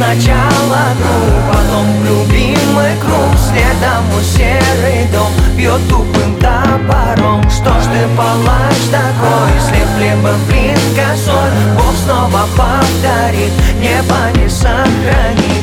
сначала круг, потом любимый круг, следом у серый дом бьет тупым топором. Что ж ты, палач такой, слеплебом блин косой, Бог снова повторит, небо не сохранит.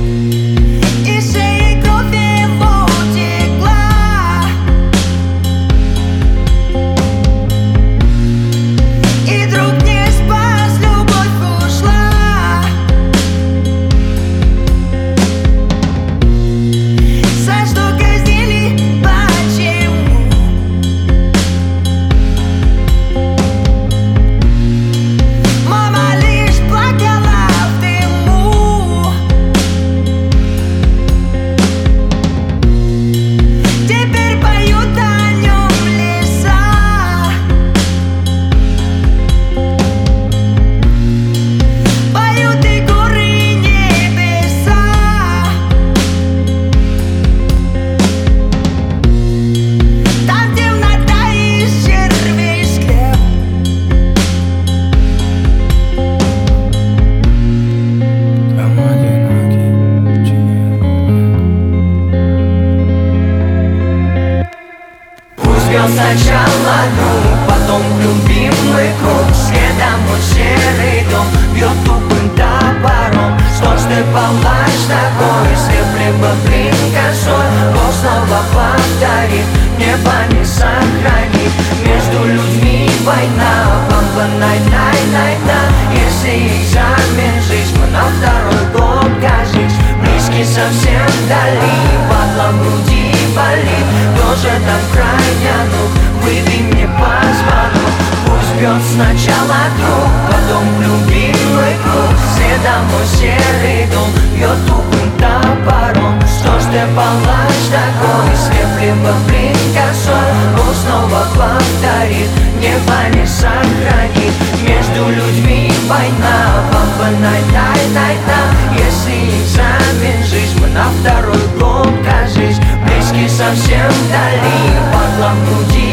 Бьет сначала круг, потом любимый круг, следом у серый дом бьет тупым топором. Что ж ты, палач такой, слеплебом блин косой, Бог снова повторит, небо не сохранит. Между людьми война, бомба, най-най-най-на. Если экзамен жизнь, мы на второй год, кажись, близкий совсем вдали, падла в груди болит. Тоже там крайне, ну выбей мне позвонок. Пусть бьет сначала круг, потом любимый круг, следом у серый дом бьет тупым топором. Что ж ты, палач такой, слеплебом блин косой, Бог снова повторит, небо не сохранит. Между людьми война, бомба, най-най-най-на. Если экзамен жизнь, мы на второй год, кажись, близкий совсем вдали, падла в груди